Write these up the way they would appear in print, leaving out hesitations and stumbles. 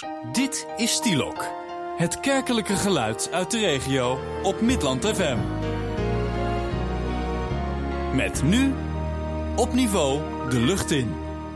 Dit is Stielok. Het kerkelijke geluid uit de regio op Midland FM. Met nu op niveau de lucht in.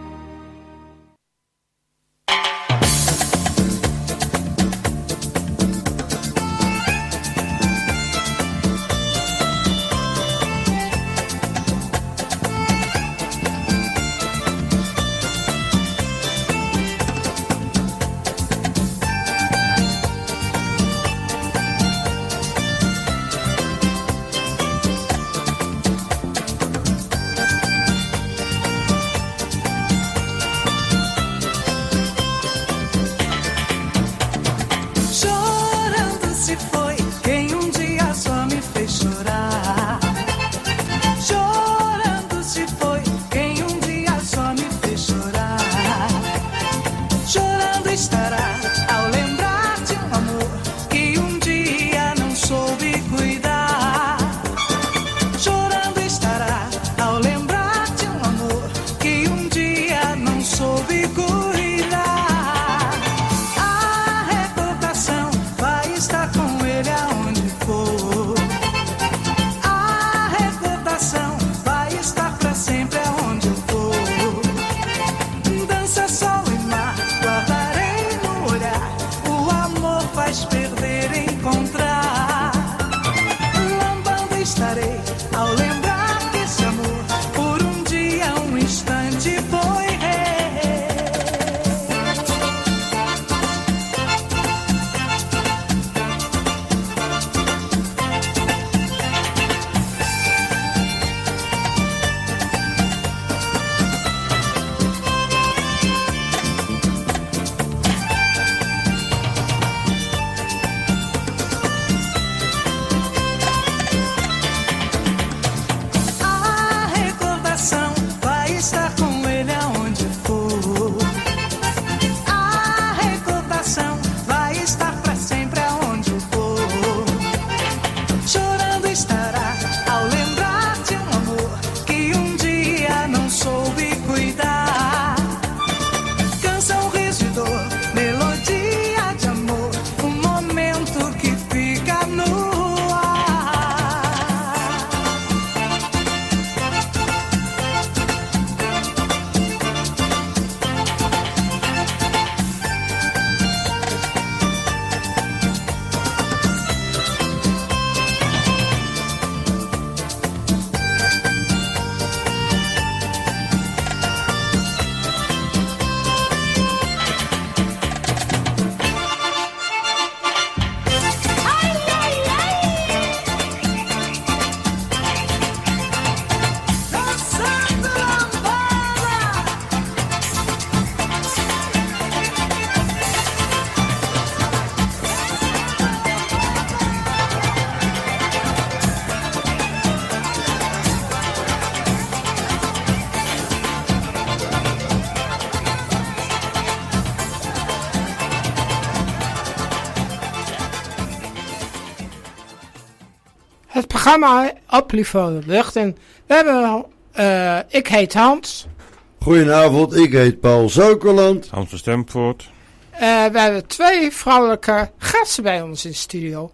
Het programma op niveau de lucht in. We hebben, ik heet Hans. Goedenavond, ik heet Paul Zoukerland. Hans van Stemvoort. We hebben 2 vrouwelijke gasten bij ons in de studio.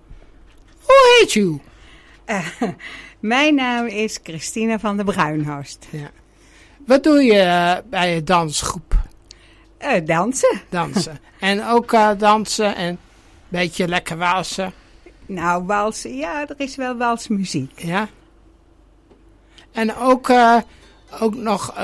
Hoe heet u? Mijn naam is Christina van der Bruinhorst. Ja. Wat doe je bij je dansgroep? Dansen. Dansen. En ook dansen en een beetje lekker walsen. Nou, walsen, ja, er is wel walsmuziek. Ja. En ook nog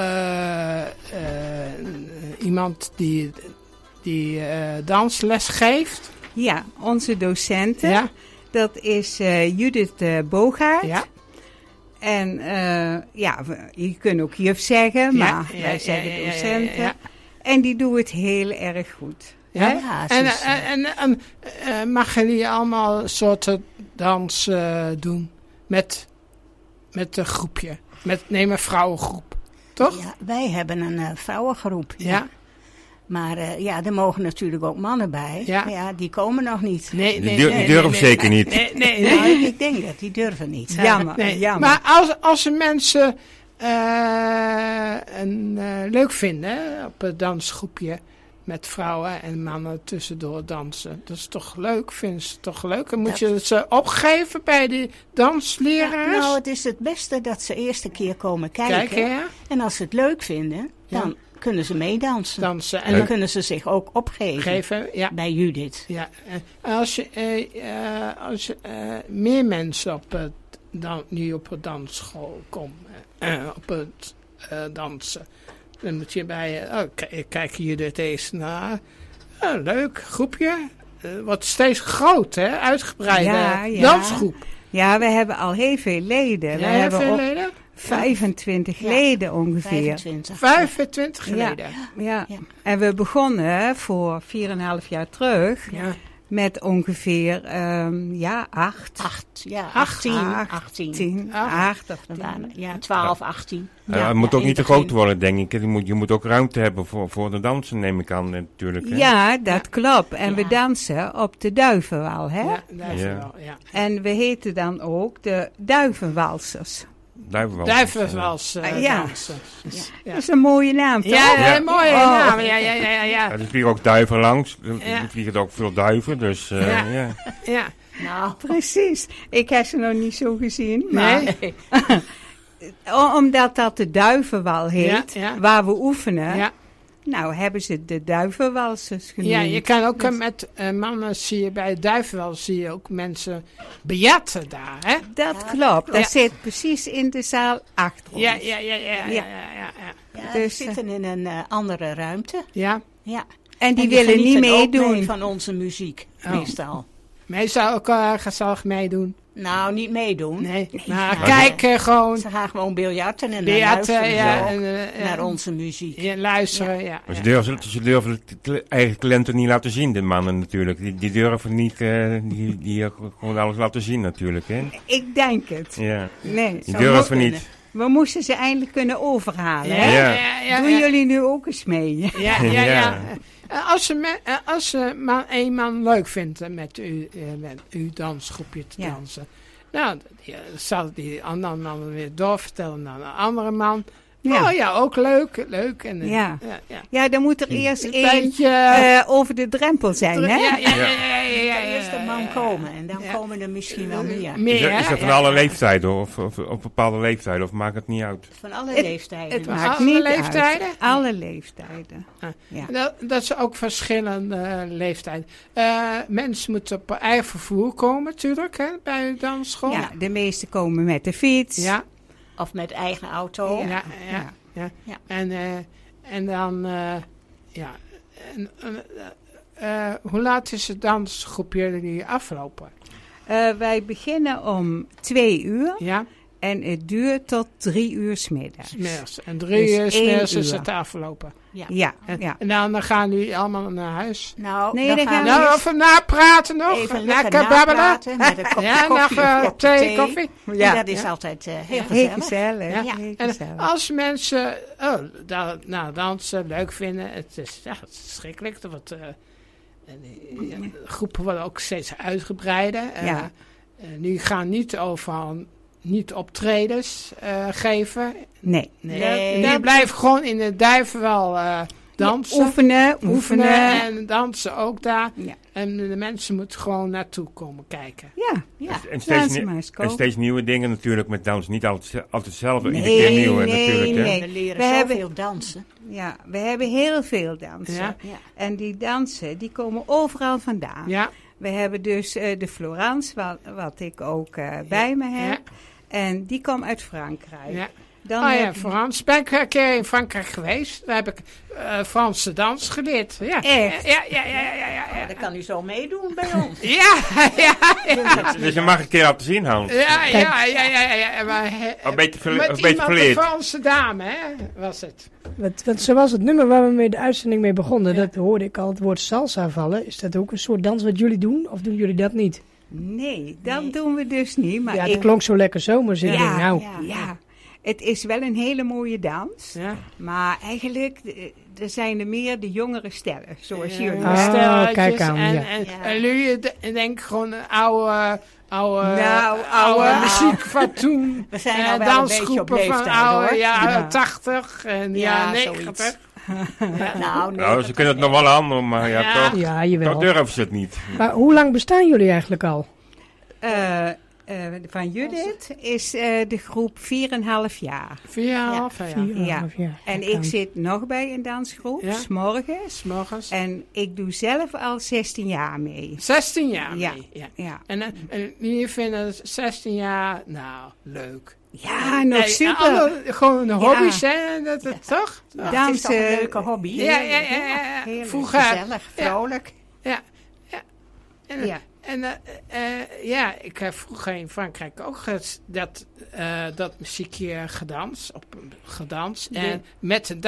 iemand die dansles geeft. Ja, onze docenten. Ja. Dat is Judith Bogaert. Ja. En ja, je kunt ook juf zeggen, maar wij zeggen docenten. Ja. En die doen het heel erg goed. Ja? Ja, en mag jullie allemaal soorten dans doen met een groepje? Neem een vrouwengroep, toch? Ja, wij hebben een vrouwengroep. Ja. Ja. Maar ja, er mogen natuurlijk ook mannen bij. Ja. Maar ja, die komen nog niet. Die durven zeker niet. Nee. Nou, ik denk dat die durven niet. Ja, jammer. Maar als er mensen leuk vinden op een dansgroepje met vrouwen en mannen tussendoor dansen. Dat is toch leuk, vinden ze toch leuk? En moet je ze opgeven bij die dansleraars? Ja, nou, het is het beste dat ze eerst een keer komen kijken. Ja? En als ze het leuk vinden, dan kunnen ze meedansen. En dan kunnen ze zich ook opgeven bij Judith. Ja. Als je meer mensen nu op een dansschool komen, op het dansen, dan moet je kijk Judith eens naar. Leuk, groepje. Wordt steeds groot, hè? Uitgebreide dansgroep. Ja, we hebben al heel veel leden. We hebben leden? 25 leden ongeveer. 25 leden. Ja. En we begonnen voor 4,5 jaar terug met ongeveer 18. 12, 18. Het moet ook niet te groot worden, denk ik. Je moet ook ruimte hebben voor de dansen, neem ik aan, natuurlijk. Hè? Ja, dat klopt. En we dansen op de Duivenwal, hè? Ja, Duivenwal, En we heten dan ook de Duivenwalsers. Duivenwals dansen. Dat is een mooie naam, toch? Ja, een mooie naam. Ja. Er vliegen ook duiven langs. Er vliegen ook veel duiven, dus ja. Nou, precies. Ik heb ze nog niet zo gezien. Maar omdat dat de Duivenwal heet, waar we oefenen. Nou, hebben ze de Duivenwalsers genoemd. Ja, je kan ook met mannen zie je bij Duivenwal zie je ook mensen bejatten daar, hè? Dat klopt. Dat zit precies in de zaal achter ons. Ja. Dus we zitten in een andere ruimte. Ja. En die willen niet meedoen van onze muziek, meestal. Meestal ook gezellig meedoen. Nou, niet meedoen. Nee. Maar kijken gewoon. Ze gaan gewoon biljarten en luisteren naar onze muziek. Ja, luisteren, Maar ze durven het eigen talenten niet laten zien, de mannen natuurlijk. Die durven niet die gewoon alles laten zien natuurlijk, hè? Ik denk het. Ja. Nee. Die durven niet. We moesten ze eindelijk kunnen overhalen, hè? Ja. Doen jullie nu ook eens mee? Ja. Als een man leuk vindt met uw dansgroepje te dansen, nou, zal die andere man weer doorvertellen naar een andere man. Ja. Oh ja, ook leuk. En, ja, dan moet er eerst één over de drempel zijn, hè? Ja. Eerst de man komen en dan komen er misschien wel meer. Is dat van alle leeftijden of op bepaalde leeftijden of maakt het niet uit? Van alle leeftijden. Het maakt niet uit. Alle leeftijden. Dat is ook verschillende leeftijden. Mensen moeten op eigen vervoer komen natuurlijk, hè, bij de dansschool. Ja, de meesten komen met de fiets. Ja. Of met eigen auto. Ja. En dan, hoe laat is het dansgroepje jullie aflopen? Wij beginnen om 2 uur. Ja. En het duurt tot 3 uur 's middags. En 3 uur 's middags is het afgelopen. Ja. En dan gaan jullie allemaal naar huis. Nou, nee, dan gaan we even napraten nog. Even lekker napraten met een kopje koffie of thee, koffie. Ja, dat is altijd heel gezellig. En als mensen dansen leuk vinden, het is schrikkelijk. De groepen worden ook steeds uitgebreider. Nu gaan niet optredens geven. Nee. Die blijven gewoon in de Duivenwal dansen. Oefenen. En dansen ook daar. Ja. En de mensen moeten gewoon naartoe komen kijken. Ja. En steeds nieuwe dingen natuurlijk met dansen. Niet altijd hetzelfde. Iedere keer nieuwe natuurlijk. Nee. We leren zoveel dansen. Ja, we hebben heel veel dansen. Ja. En die dansen, die komen overal vandaan. Ja. We hebben dus de Florence, wat ik ook bij me heb. Ja. En die komt uit Frankrijk. Ja. Frans. Ben ik een keer in Frankrijk geweest. Daar heb ik Franse dans geleerd. Ja. Echt? Ja. Dat kan u zo meedoen bij ons. Ja. Dus je mag een keer laten zien, Hans. Ja. Maar, met iemand een Franse dame, hè, was het. Want zoals het nummer waar we de uitzending mee begonnen, dat hoorde ik al het woord salsa vallen. Is dat ook een soort dans wat jullie doen? Of doen jullie dat niet? Nee, dat doen we dus niet. Maar dat klonk zo lekker zomers. Ja. Het is wel een hele mooie dans. Ja. Maar eigenlijk, er zijn er meer de jongere stellen. Zoals jullie. Kijk aan. En jullie denken gewoon oude muziek van toen. We zijn al wel een beetje op leeftijd, van oude hoor. jaren 80 en jaren 90. Nou, ze kunnen het nog wel aan, maar jawel. toch durven ze het niet. Maar hoe lang bestaan jullie eigenlijk al? Van Judith is de groep 4,5 jaar. 4,5 jaar. 4,5 jaar. En ik zit nog bij een dansgroep, 's morgens. En ik doe zelf al 16 jaar mee. 16 jaar mee? Ja. En jullie vinden 16 jaar, nou, leuk. Ja, nog super. Gewoon hobby's, hè? Toch? Dat is toch een leuke hobby. Ja. Vroeger. Gezellig, vrolijk. Ja. Ik heb vroeger in Frankrijk ook dat muziekje gedanst. En met de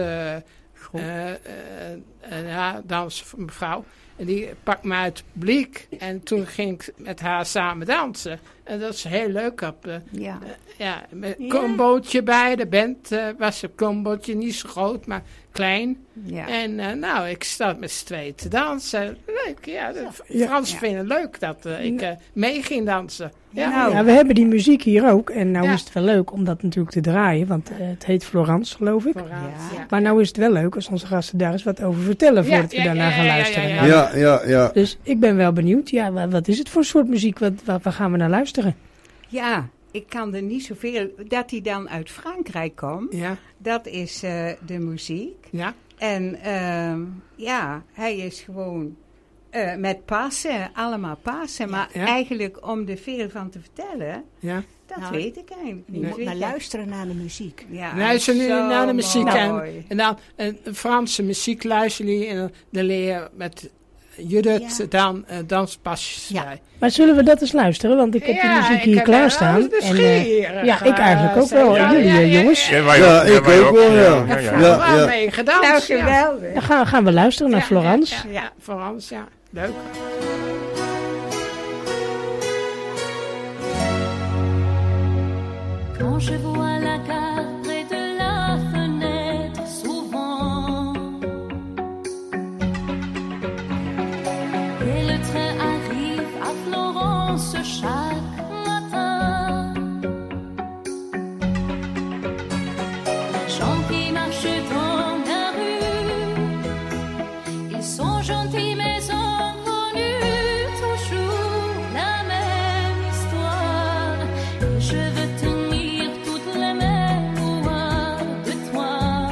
dansmevrouw. En die pakt me uit het publiek. En toen ging ik met haar samen dansen. En dat is heel leuk. Met een combootje bij. De band was een combootje, niet zo groot, maar klein. Ja. En ik sta met z'n tweeën te dansen. Leuk, de Fransen vinden het leuk dat ik mee ging dansen. Ja, we hebben die muziek hier ook. En nou is het wel leuk om dat natuurlijk te draaien. Want het heet Florence, geloof ik. Maar nou is het wel leuk als onze gasten daar eens wat over vertellen. Voordat we daarna gaan luisteren. Ja. Dus ik ben wel benieuwd. Ja, wat is het voor soort muziek? Waar gaan we naar luisteren? Ja, ik kan er niet zoveel... Dat hij dan uit Frankrijk komt, dat is de muziek. Ja. En hij is gewoon met Pasen, allemaal Pasen. Maar eigenlijk om er veel van te vertellen, dat weet ik eigenlijk niet. Je moet maar luisteren naar de muziek. Ja, luister nu naar de muziek. En dan Franse muziek luisteren jullie en dan leer je met... Judith dan danspasjes bij. Maar zullen we dat eens luisteren? Want ik heb de muziek hier klaarstaan. Ik eigenlijk ook wel. Jullie jongens. Ja, ik ook wel. Ja, mee gedaan. Nou, geweldig. Dan gaan we luisteren naar Florence. Ja, Florence, leuk. Quand je vois la carte près de la fenêtre, souvent et le train arrive à Florence chaque matin. Les gens qui marchent dans la rue, ils sont gentils mais ont connu toujours la même histoire. Et je veux tenir toute la mémoire de toi.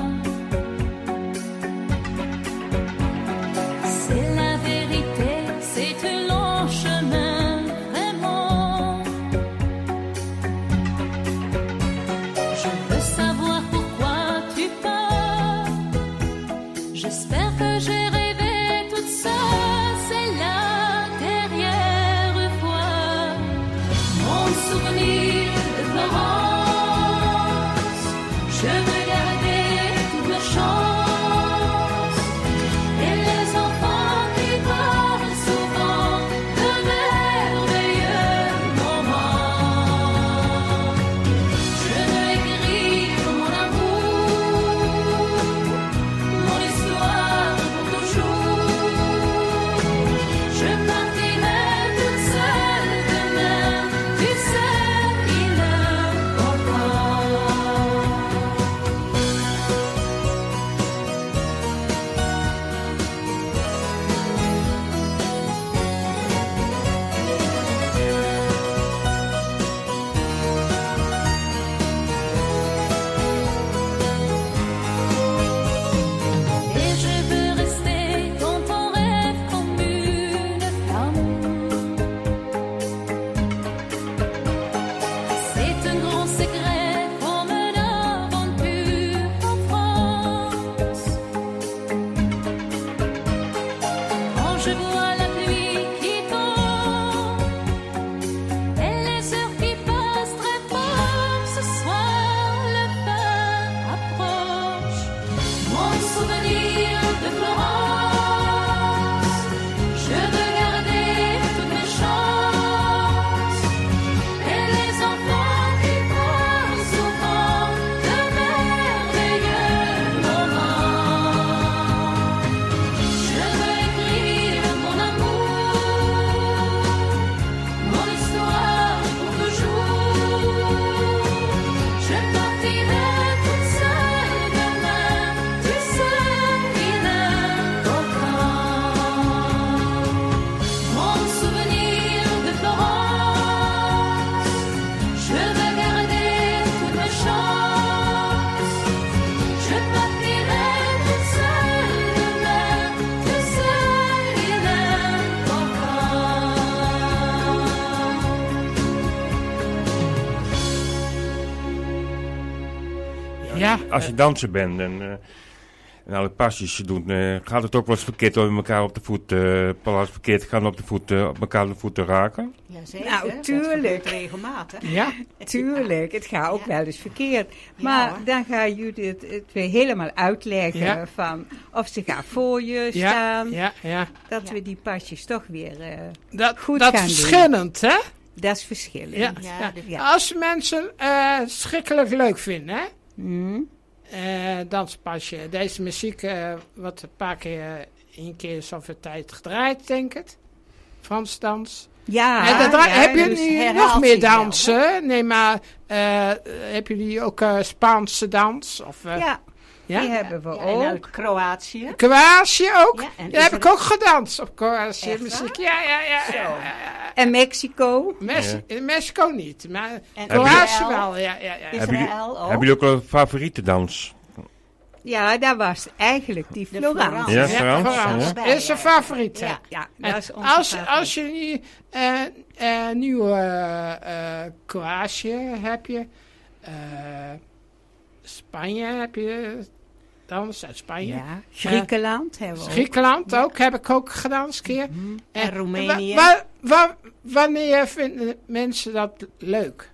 C'est la vérité, c'est un long chemin, vraiment. Je veux savoir pourquoi tu pars. J'espère que j'ai rêvé toute ça. C'est la dernière fois. Mon souvenir de Florence, je veux garder toute la chance. Et les enfants qui parlent souvent de merveilleux moments. Je veux écrire mon amour, mon histoire pour toujours. Je partirai toute seule demain, tu sais, il est Et je veux rester dans ton rêve comme une flamme. C'est un grand secret comme une aventure en France. Quand je vois la pluie qui tombe et les heures qui passent très fort, ce soir le fin approche. Mon souvenir de Florence, je veux garder toutes mes chances. Et les enfants qui parlent souvent de merveilleux moments. Je veux écrire mon als je danser bent en alle pasjes doet, gaat het ook wel eens verkeerd door elkaar op de voet, verkeerd gaan op de voet, op elkaar de voeten raken? Jazeker, nou, tuurlijk. dat regelmatig. Ja. Tuurlijk, het gaat ook wel eens verkeerd. Maar dan gaat Judith het weer helemaal uitleggen van of ze gaat voor je staan. Dat we die pasjes toch weer goed gaan doen. Dat is verschillend, hè? Dat is verschillend. Als mensen schrikkelijk leuk vinden, hè? Danspasje. Deze muziek wordt een paar keer, één keer zoveel tijd gedraaid, denk ik. Frans dans. Ja. Heb je dus nu nog meer dansen? Nee, maar heb jullie ook Spaanse dans? Of, die hebben we ook. En uit Kroatië. Kroatië ook? Ja, en daar heb ik ook gedanst op Kroatië muziek. Ja. En Mexico? Mexico niet, maar En Kroatië wel. Ja. Israël ook. Hebben jullie ook wel een favoriete dans? Ja, dat was eigenlijk die Florence. Ja, Florence. Dat is een favoriet. Ja, dat is onze als je nu nieuwe Kroatië heb je, Spanje heb je dans uit Spanje. Ja, Griekenland hebben we ook. Griekenland ook, heb ik ook gedaan eens keer. En Roemenië. Wanneer vinden mensen dat leuk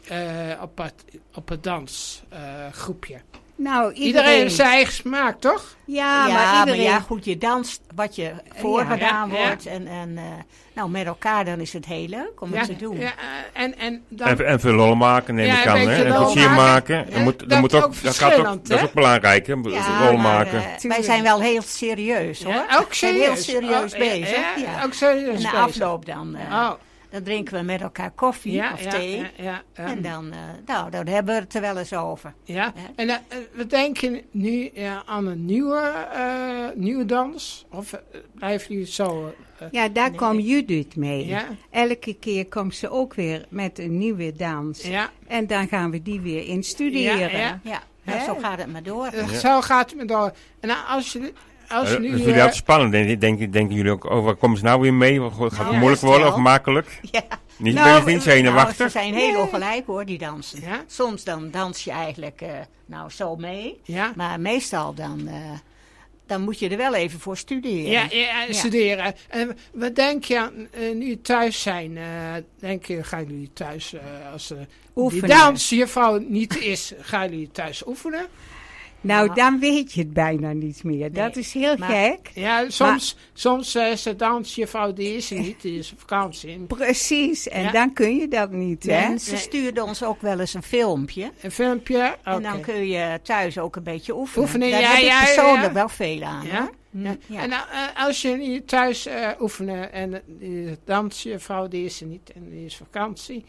op het dansgroepje? Nou, iedereen heeft zijn eigen smaak, toch? Ja, maar iedereen... Maar goed, je danst wat je voorgedaan wordt. En met elkaar dan is het heel leuk om het te doen. Ja, en veel lol maken, neem ik aan. En plezier maken. Dat is ook belangrijk, hè? Lol maken. Wij zijn wel heel serieus, hoor. Ja, ook serieus. Heel serieus bezig. Ja. Ook serieus bezig. En na afloop dan... Dan drinken we met elkaar koffie of thee. En dan hebben we het er wel eens over. Ja, en we denken nu aan een nieuwe dans? Of blijven jullie zo... daar komt Judith mee. Ja. Elke keer komt ze ook weer met een nieuwe dans. Ja. En dan gaan we die weer instuderen. Ja, zo gaat het maar door. Zo gaat het maar door. En als je... dat is jullie altijd spannend. Denken jullie ook over, komen ze nou weer mee? Gaat het moeilijk worden of makkelijk? Ja. Niet zenuwachtig? Ze zijn heel ongelijk hoor, die dansen. Ja? Soms dan dans je eigenlijk zo mee. Ja? Maar meestal dan moet je er wel even voor studeren. Ja, studeren. En wat denk je nu thuis zijn? Gaan jullie thuis, als die dansjuffrouw niet is, gaan jullie thuis oefenen? Nou, dan weet je het bijna niet meer. Nee, dat is heel gek. Ja, soms is de dansjuffrouw, die is er niet, die is op vakantie. Precies, en dan kun je dat niet. Hè? Ze stuurde ons ook wel eens een filmpje. Een filmpje? En dan kun je thuis ook een beetje oefenen. Daar heb ik persoonlijk wel veel aan. Ja? Ja. En als je hier thuis oefenen en de dansjuffrouw, die is er niet en die is vakantie.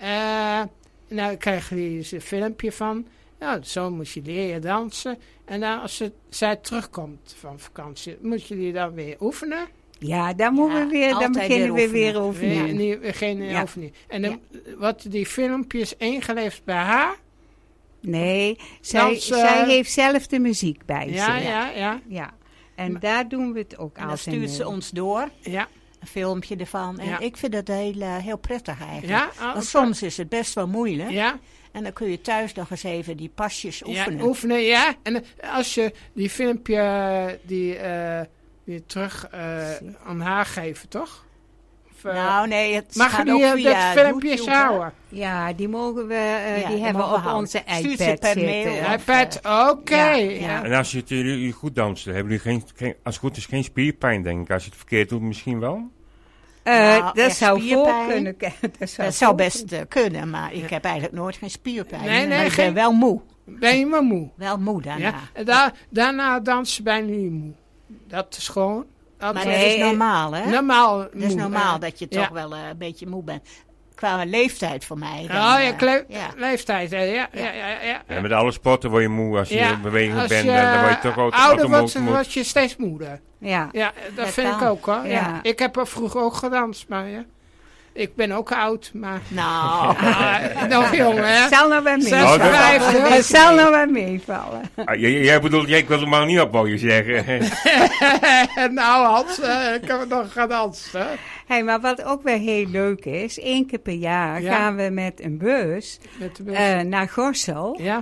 Dan krijg je dus een filmpje van... Nou, zo moet je leren dansen. En dan als zij terugkomt van vakantie, moet je die dan weer oefenen. Ja, dan beginnen we weer oefenen. We beginnen oefenen. En dan wordt die filmpjes ingeleverd bij haar? Nee, zij heeft zelf de muziek bij zich. Ja. En daar doen we het ook en dan stuurt ze ons door. Ja. Een filmpje ervan. En ik vind het heel prettig eigenlijk. Ja? Want soms is het best wel moeilijk. Ja. En dan kun je thuis nog eens even die pasjes oefenen. Ja, oefenen, ja. En als je die filmpje die terug aan haar geven, toch? Nee, het mag gaat je ook via dat filmpjes houden? Ja, die mogen we, die hebben we op onze iPad zitten. iPad, oké. Ja. En als jullie goed dansen, hebben jullie als het goed is geen spierpijn, denk ik. Als je het verkeerd doet, misschien wel? Dat zou voor kunnen. Dat zou best kunnen, maar ik heb eigenlijk nooit geen spierpijn. Nee, ik ben wel moe. Ben je maar moe? Wel moe daarna. Daarna dansen ben je niet moe. Dat is gewoon... Maar dat is normaal, hè? Normaal. Dat is normaal dat je toch wel een beetje moe bent. Qua leeftijd voor mij. Leeftijd. Ja. En met alle sporten word je moe als je in beweging bent. Dan word je toch ook ouder word je steeds moeder. Ja, dat vind ik ook hoor. Ja. Ik heb er vroeger ook gedanst, maar ik ben ook oud, maar... Nou, nog jong, hè? Zal nou wel meevallen. Het zal nou wel meevallen. Jij bedoelt, ik wil er maar niet op, wou je zeggen. Nou, Hans, ik heb nog gaan dansen. Hey, maar wat ook wel heel leuk is, 1 keer per jaar gaan we met een bus naar Gorssel. Ja.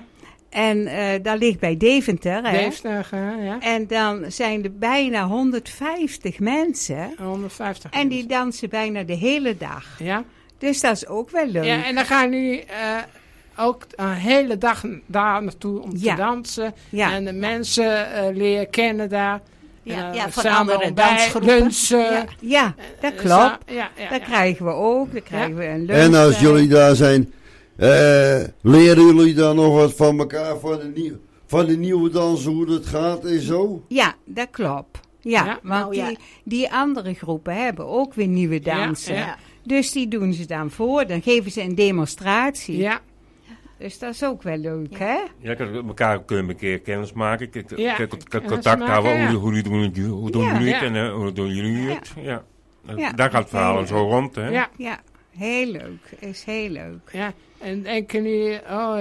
En dat ligt bij Deventer. Deventer, ja. En dan zijn er bijna 150 mensen. 150 en die dansen bijna de hele dag. Ja. Dus dat is ook wel leuk. Ja, en dan gaan jullie ook een hele dag daar naartoe om te dansen. Ja. En de mensen leren kennen daar. Van andere dansgroepen. Lunchen. Ja, dat klopt. Dat krijgen we ook. Dan krijgen we een lunch. En als jullie daar zijn, leren jullie dan nog wat van elkaar, van de nieuwe dansen, hoe dat gaat en zo? Ja, dat klopt. Ja, want die andere groepen hebben ook weer nieuwe dansen. Ja. Dus die doen ze dan voor. Dan geven ze een demonstratie. Ja. Dus dat is ook wel leuk, hè? Ja, elkaar kunnen we een keer kennis maken. Contact houden. Hoe doen jullie het en hoe doen jullie het? Ja. Daar gaat het verhaal zo rond, hè? Ja, heel leuk. Is heel leuk. Ja, en denken jullie,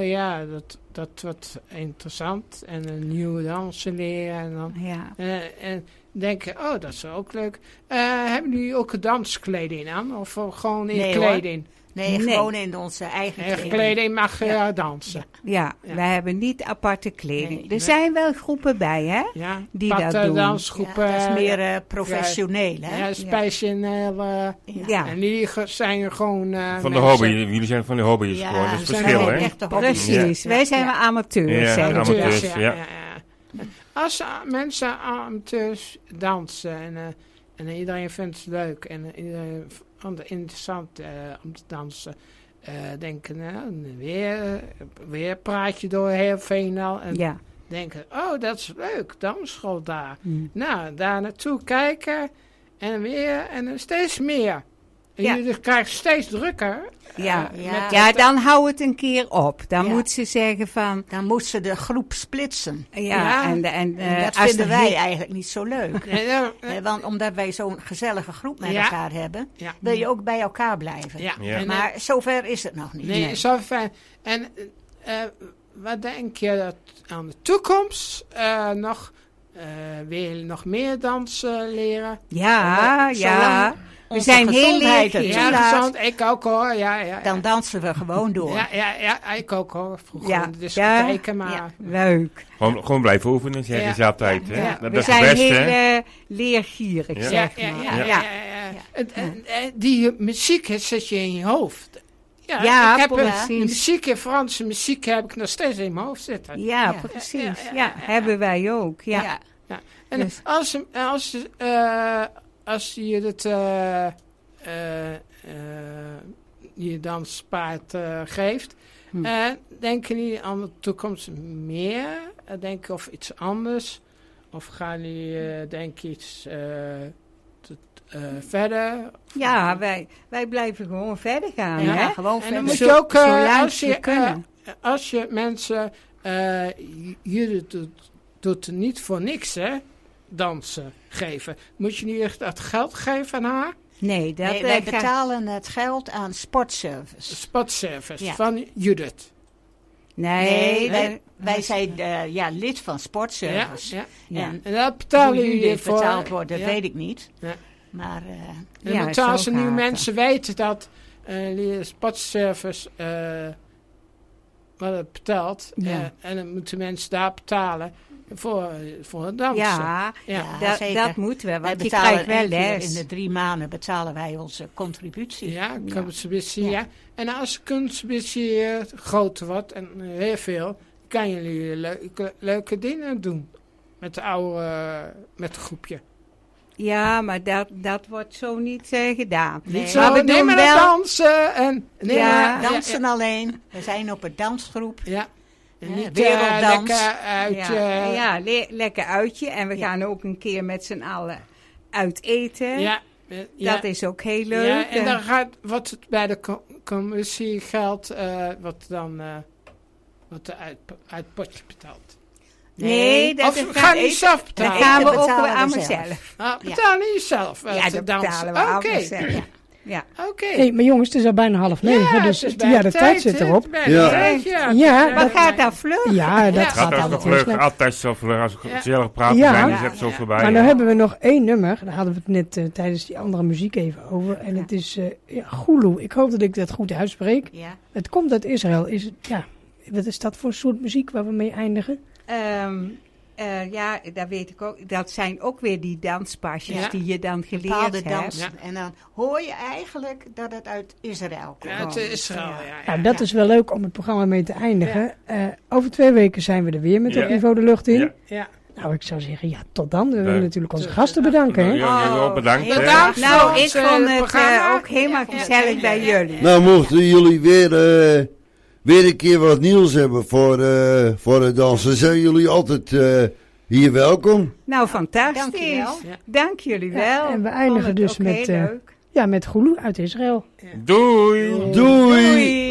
dat wordt interessant. En een nieuwe dansen leren. En dan, en denken, dat is ook leuk. Hebben jullie ook een danskleding aan? Of gewoon in kleding? Hoor. Nee, gewoon in onze eigen kleding mag je dansen. Ja, wij hebben niet aparte kleding. Nee, er zijn wel groepen bij, hè? Ja, die dat doen. Dansgroepen. Dat is meer professioneel, hè? Ja, speciaal. En die zijn er gewoon... van de hobby. Jullie zijn van de hobby's gewoon. Dat is het verschil, hè? Precies. Wij zijn wel amateurs. Ja, amateurs, ja. Als mensen amateurs dansen en iedereen vindt het leuk en iedereen vond het interessant om te dansen, denken, weer praat je door heel Veenendaal en denken, dat is leuk, dansschool daar. Nou, daar naartoe kijken en weer en steeds meer. En jullie krijgen steeds drukker. Dan hou het een keer op. Dan moet ze zeggen van... Dan moet ze de groep splitsen. En dat vinden wij eigenlijk niet zo leuk. Want omdat wij zo'n gezellige groep met elkaar hebben... wil je ook bij elkaar blijven. Maar zover is het nog niet. Nee, zover. En wat denk je dat aan de toekomst wil je nog meer dansen leren? Ja. We zijn heel gezond. Ik ook hoor. Ja. Dan dansen we gewoon door. Ja, ik ook hoor. Vroeger dus kijken maar. Ja, leuk. Gewoon blijven oefenen, zeggen ze altijd. Dat is het beste, heel leergierig, zeg maar. Ja. Die muziek zit je in je hoofd. Ik heb de Franse muziek heb ik nog steeds in mijn hoofd zitten. Ja, precies. Ja, hebben wij ook. Ja. En dus. Als je het je danspaard geeft, denken jullie aan de toekomst meer? Denken of iets anders? Of gaan jullie denken iets verder? Ja, wij blijven gewoon verder gaan. Ja, hè? Gewoon verder. En dan moet je ook, als je mensen, jullie doet niet voor niks, hè? Dansen geven. Moet je niet dat geld geven aan haar? Nee, wij betalen het geld aan Sportservice. Sportservice van Judith. Nee, wij zijn lid van Sportservice. Ja. En dat betalen jullie voor. Betaald wordt, dat weet ik niet. Ja. Maar als er nu mensen weten dat Sportservice wat het betaalt, en dan moeten mensen daar betalen. Voor het dansen. Dat moeten we. Want je krijgt wel les. In de 3 maanden betalen wij onze contributie. Ja, contributie, ja. En als de contributie groter wordt en heel veel, kan jullie leuke dingen doen. Met met het groepje. Ja, maar dat wordt zo niet gedaan. Niet zo, maar we doen wel dansen. Dansen alleen. We zijn op een dansgroep. Ja. Niet werelddans. Lekker uitje. Lekker uitje. En we gaan ook een keer met z'n allen uit eten. Dat is ook heel leuk. Ja, en dan wat het bij de commissie geldt, wat uit het potje betaalt. Nee, dat gaan niet zelf betalen. Dat gaan we ook aan mezelf. Betalen niet zelf. Dat betalen we aan mezelf. Ja. Oké. Hey, maar jongens, het is al bijna 8:30, dus de tijd zit erop. Wat gaat daar vlug? Ja, dat gaat altijd heel snel. Altijd zo vlug. Als we gezellig praten zijn, is het zo voorbij. Maar nu hebben we nog 1 nummer. Daar hadden we het net tijdens die andere muziek even over. En het is Gulu. Ik hoop dat ik dat goed uitspreek. Ja. Het komt uit Israël. wat is dat voor soort muziek waar we mee eindigen? Ja, dat weet ik ook. Dat zijn ook weer die danspasjes die je dan geleerd hebt. Dansen. Ja. En dan hoor je eigenlijk dat het uit Israël komt. Ja, uit Israël, Nou, dat is wel leuk om het programma mee te eindigen. Ja. Over 2 weken zijn we er weer met Op Niveau de Lucht in. Ja. Nou, ik zou zeggen, tot dan. We willen natuurlijk onze gasten bedanken. Hè? Ja, bedankt. Bedankt. Nou, ik vond het ook helemaal gezellig bij jullie. Nou, mochten jullie weer een keer wat nieuws hebben voor het dansen, zijn jullie altijd hier welkom. Nou, fantastisch. Dank jullie wel. Ja, en we eindigen dus met Gulu uit Israël. Ja. Doei. Doei.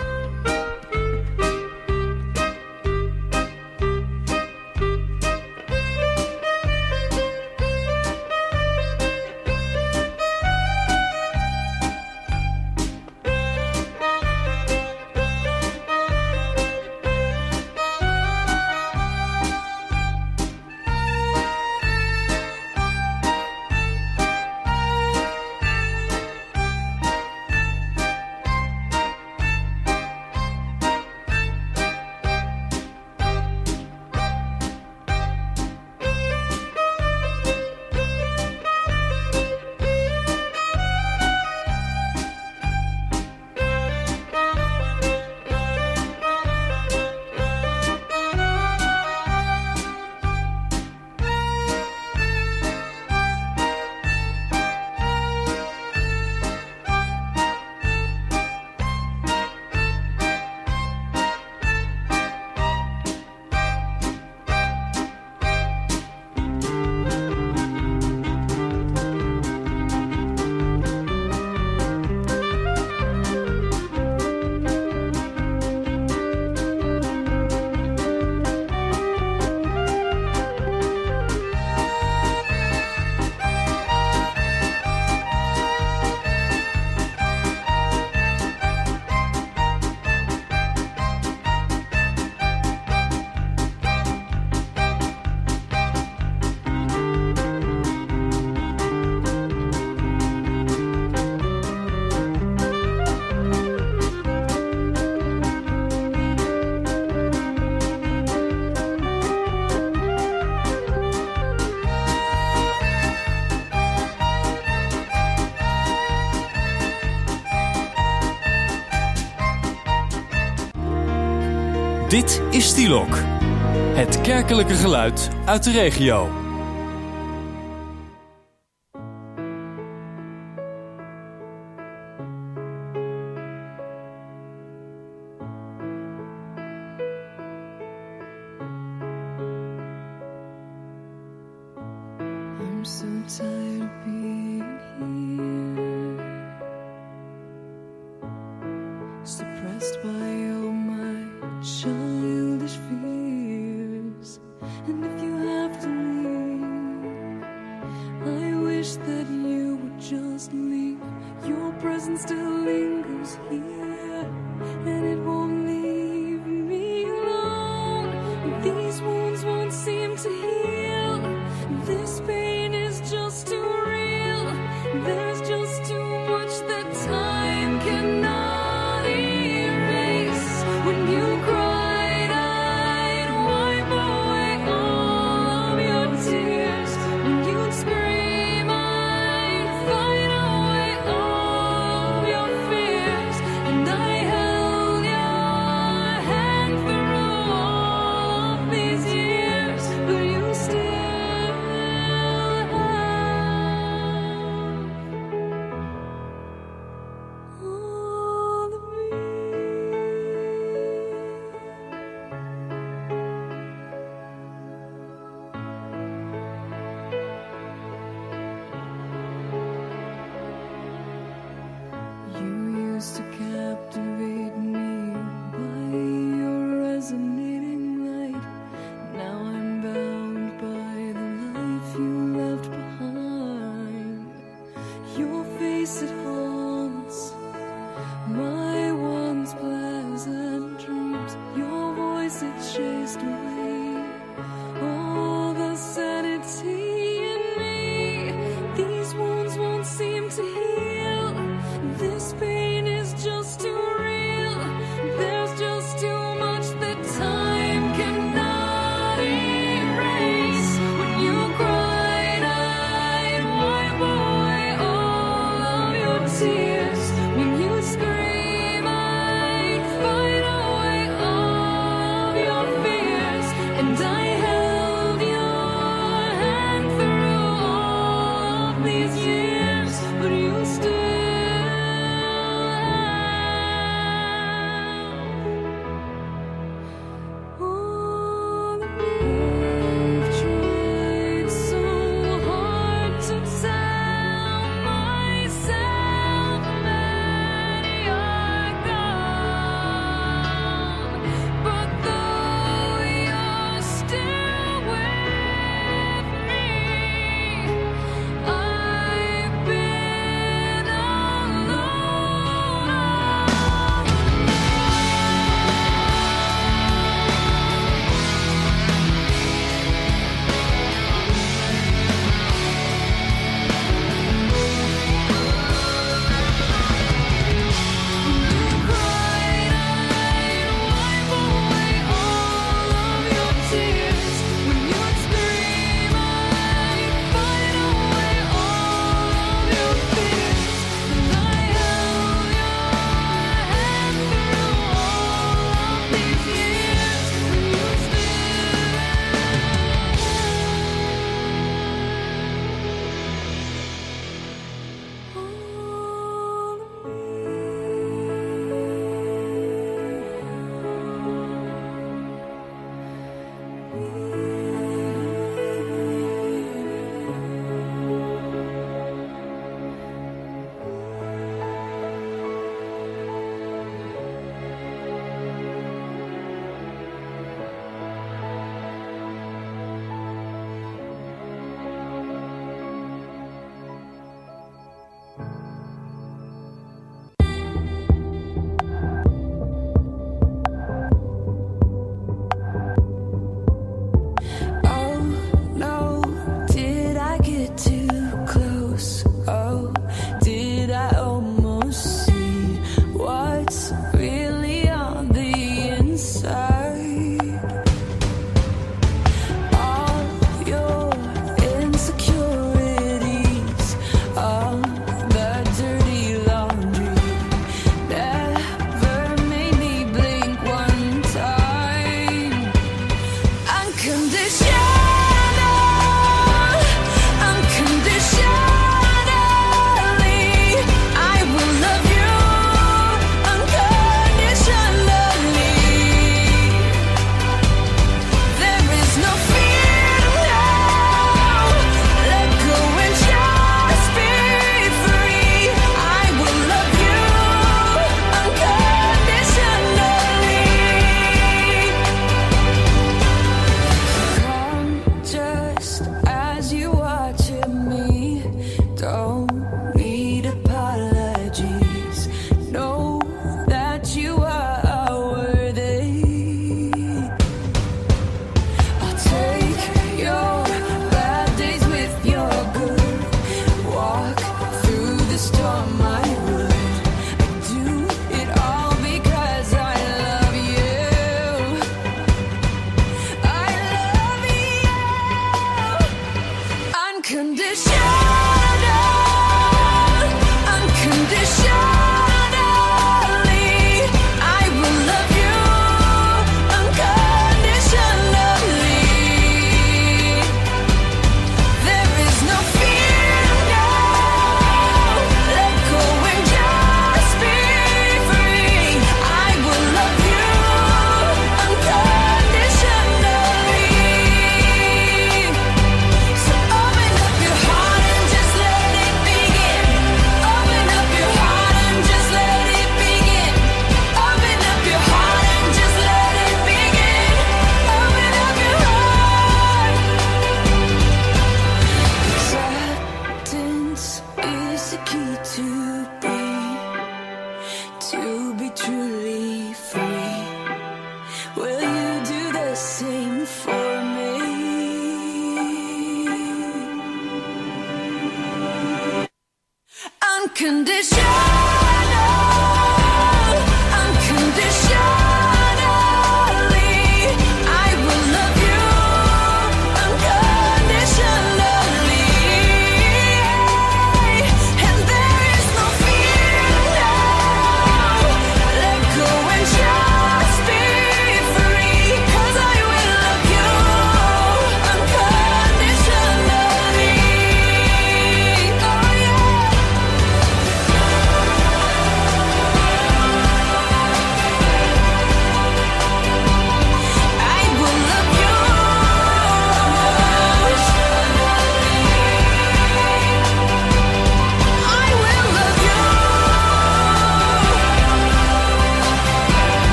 Dit is Stilok, het kerkelijke geluid uit de regio. I'm so tired of being here, suppressed by all my childish fears. And if you have to leave, I wish that you would just leave. Your presence still lingers here, and it won't leave me alone. These wounds won't seem to heal. This pain is just too real. There's just too much that time cannot erase. When you cried, I'd wipe away all of your tears. When you'd scream, I'd fight away all of your fears. And I held your hand through all of these years, but you still have all of me. You used to captivate me by your resonating light. Now I'm bound by the life you left behind. Your face, it haunts my once pleasant dreams. Your voice, it chased away all the sanity in me. These wounds won't seem to heal. This pain is just too real. There's just too much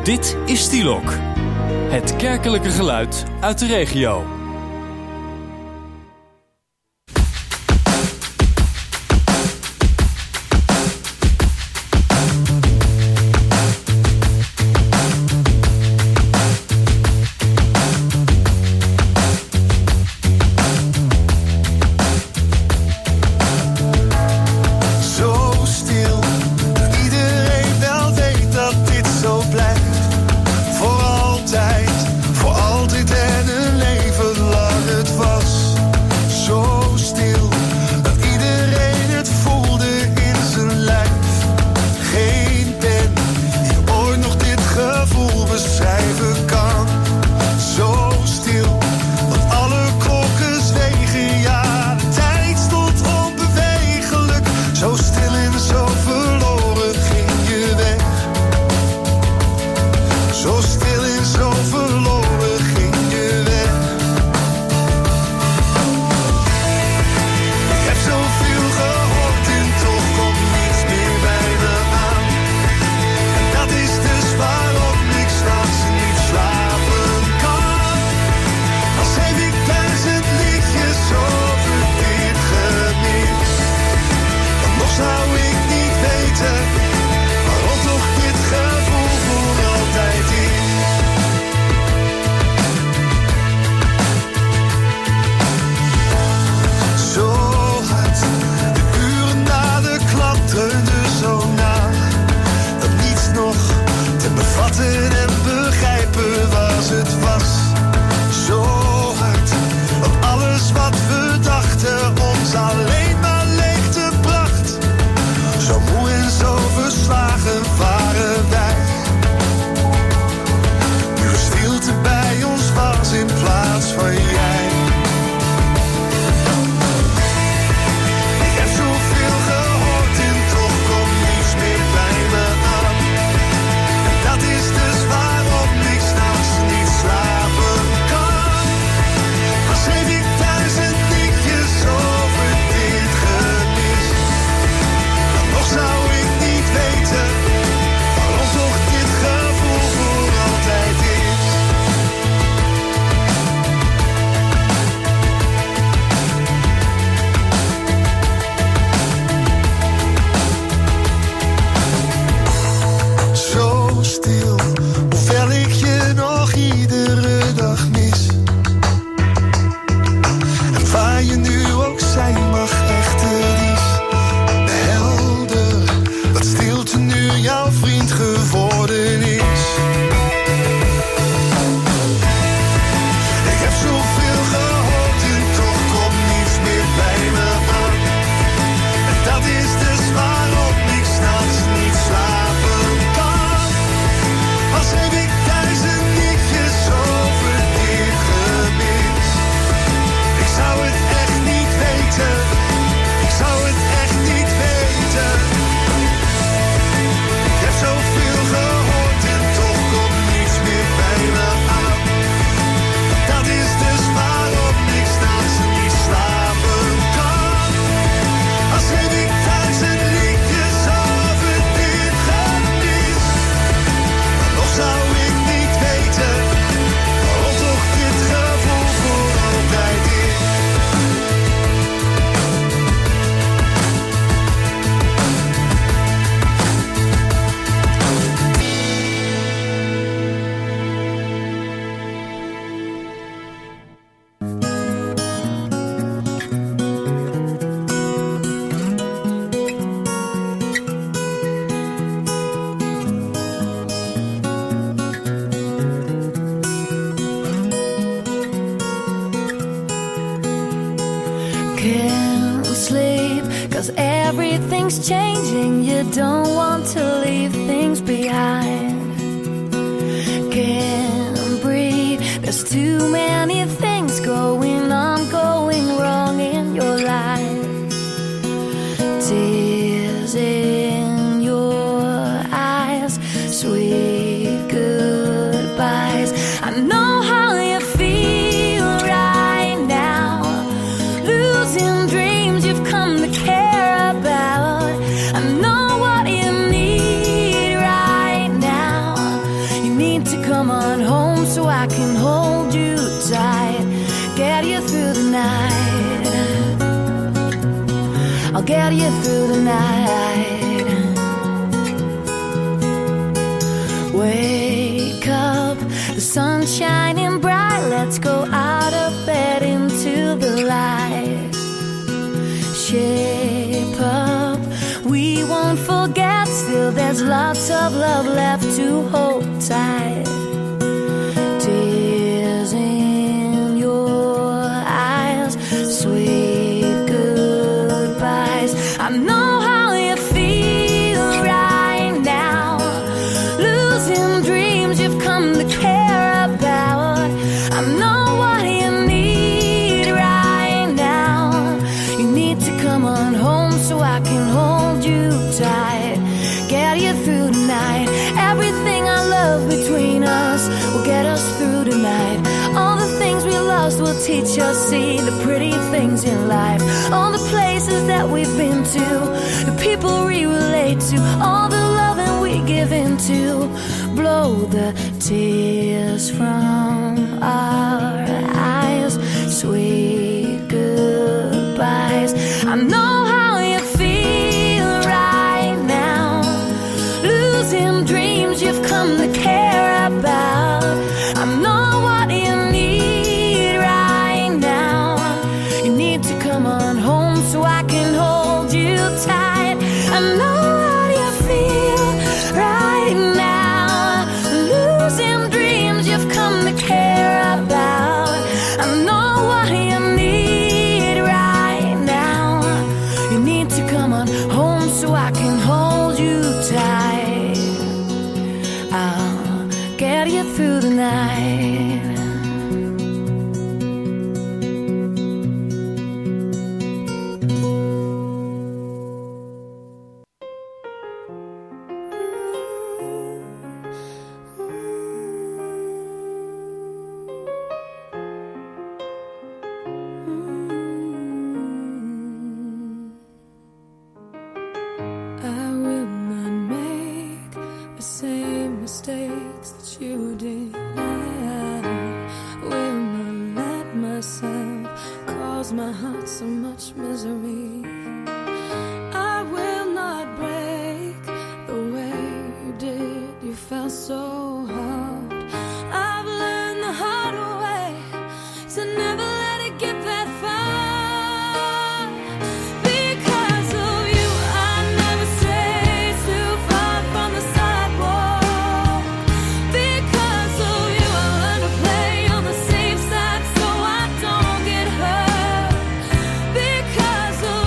Dit is Stielok. Het kerkelijke geluid uit de regio. Can't sleep, 'cause everything's changing. You don't want to leave things behind. Can't breathe, there's too many things going on, going wrong in your life. Tears in your eyes, sweet goodbyes. I know how you feel right now, losing dreams you've come to care about. I know what you need right now. You I can hold you tight, get you through the night. I'll get you through the night. Wake up, the sun's shining bright. Let's go out of bed into the light. Shape up, we won't forget. Still there's lots of love left to hold tight. Tears in your eyes, sweet goodbyes. I know how you feel right now, losing dreams you've come to care about. I know what you need right now. You need to come on home so I can hold you tight, get you through the night. Everything I love between us will get us through tonight. All the things we lost will teach us, see the pretty things in life. All the places that we've been to, the people we relate to, all the loving we give into. Blow the tears from our eyes, sweet goodbyes. I know how you feel right now, losing dreams you've come to care about. I know what you need right now. You need to come on home so I can hold you tight. I know what you feel right now, losing dreams you've come to care about. I know what you need right now. You need to come on home so I can hold you tight. I'll get you through the night. I will not make the same mistakes that you did. I will not let myself cause my heart so much misery. I will not break the way you did. You felt so hard. I've learned the hard way to never let it get that far. Because of you, I never stray too far from the sidewalk. Because of you, I learned to play on the safe side so I don't get hurt. Because of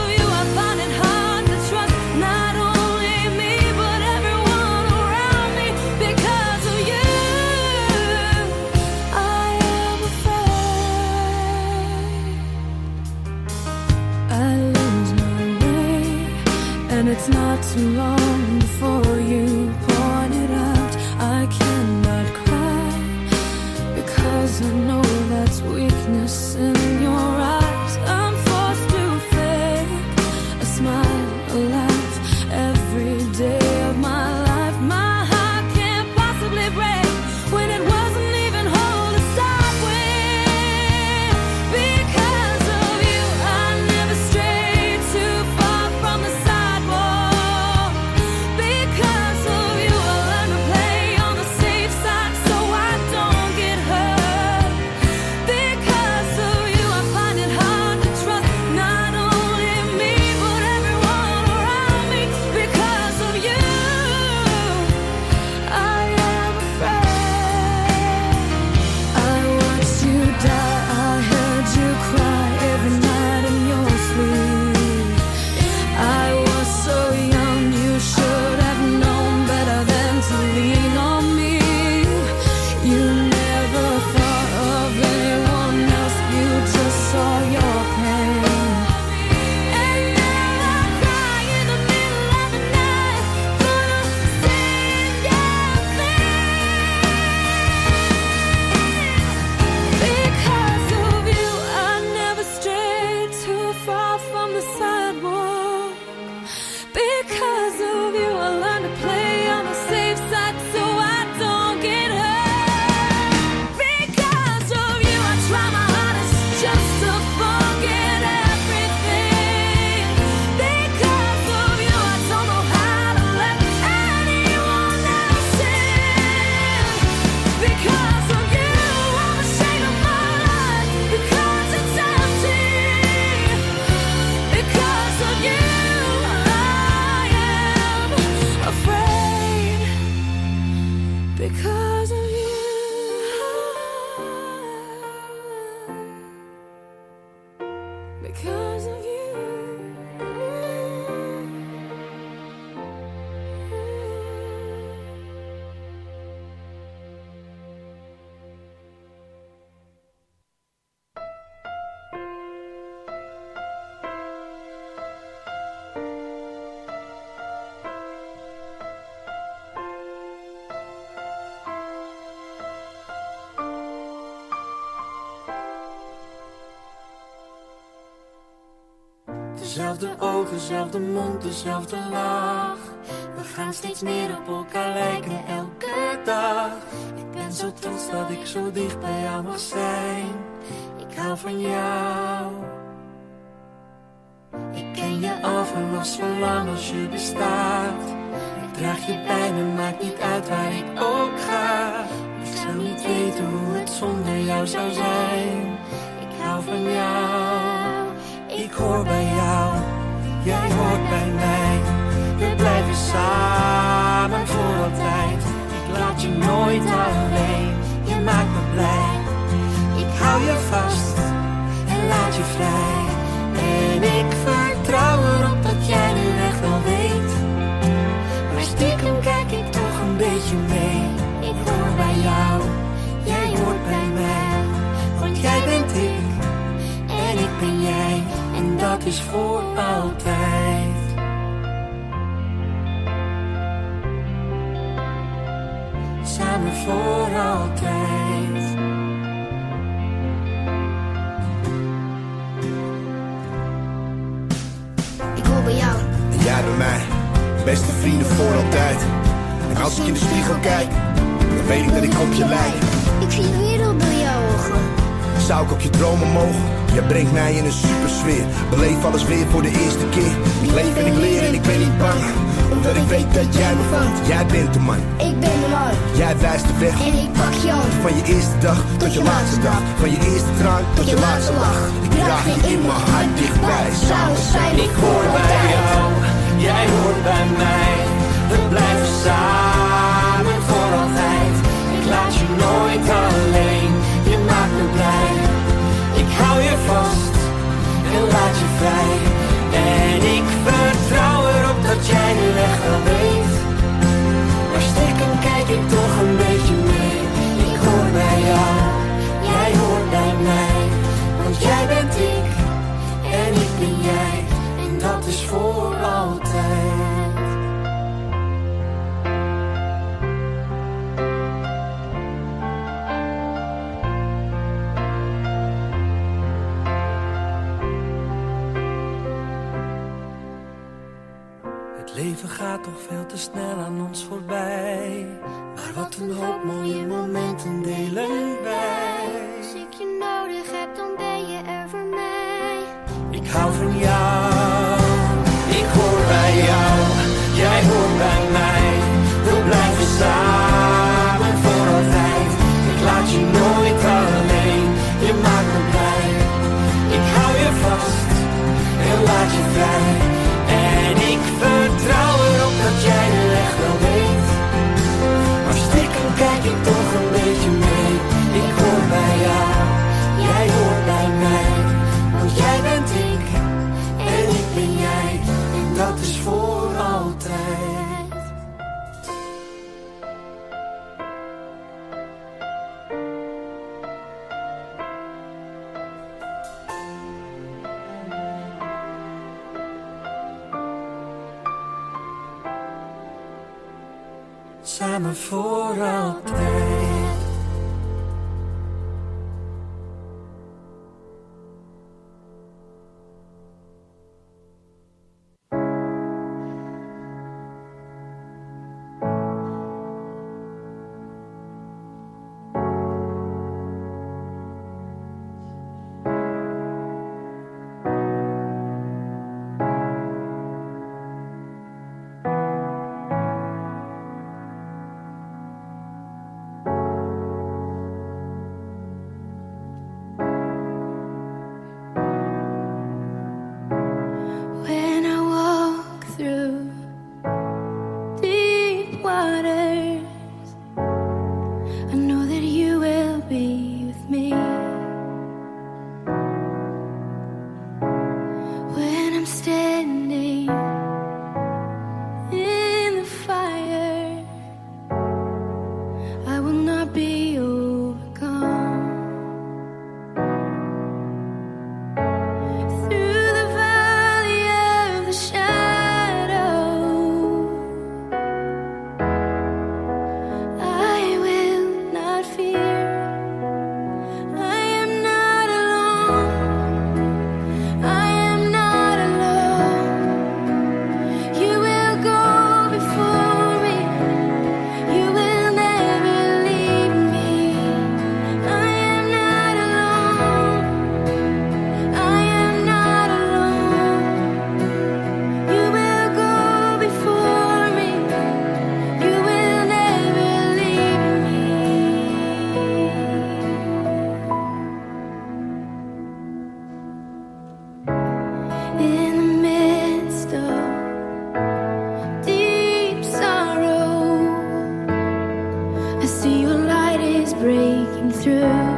because of you. Because of you. Dezelfde ogen, dezelfde mond, dezelfde lach. We gaan steeds meer op elkaar lijken elke dag. Ik ben zo trots dat ik zo dicht bij jou mag zijn. Ik hou van jou. Ik ken je al vanaf zo lang als je bestaat. Ik draag je bij me, maakt niet uit waar ik ook ga. Ik zou niet weten hoe het zonder jou zou zijn. Ik hou van jou. Ik hoor bij jou, jij hoort bij mij. We blijven samen voor altijd. Ik laat je nooit alleen, je maakt me blij. Ik hou je vast en laat je vrij. En ik vertrouw erop dat jij nu echt wel weet. Maar stiekem kijk ik toch een beetje mee. Ik hoor bij jou, jij hoort bij mij. Want jij bent ik en ik ben jij. En dat is voor altijd. Samen voor altijd. Ik hoor bij jou. En jij bij mij. Beste vrienden voor altijd. En als ik in de spiegel kijk, dan weet ik dat ik op je lijk. Ik zie de wereld door jouw ogen. Zou ik op je dromen mogen? Jij brengt mij in een supersfeer. Beleef alles weer voor de eerste keer. Ik leef en ik leer en ik ben niet bang. Omdat ik weet dat jij me vangt. Jij bent de man. Ik ben de man. Jij wijst de weg. En ik pak je hand. Van je eerste dag tot je laatste dag. Van je eerste traan tot je laatste lach. Ik draag je in mijn hart dichtbij. Samen zijn we. Ik hoor bij jou, jij hoort bij mij. We blijven samen voor altijd. Ik laat je nooit alleen, je maakt me blij. Ik hou je vast en laat je vrij. En ik vertrouw erop dat jij nu echt wel weet. Maar stiekem kijk ik toch een beetje mee. Ik hoor bij jou, jij hoort bij mij. Want jij bent ik en ik ben jij. En dat is voor altijd. Het leven gaat toch veel te snel aan ons voorbij. Maar wat een hoop mooie momenten delen wij. Als ik je nodig heb, dan ben je er voor mij. Ik hou van jou, ik hoor bij jou, jij hoort bij mij. We blijven samen voor altijd. Ik laat je nooit alleen, je maakt me blij. Ik hou je vast en laat je vrij. En ik vertrouw erop dat jij nu echt wel weet. Maar stiekem kijk ik toch een beetje mee. Ik hoor bij jou, jij hoort bij mij. Want jij bent ik en ik ben jij. En dat is voor altijd. Samen voor altijd. breaking through.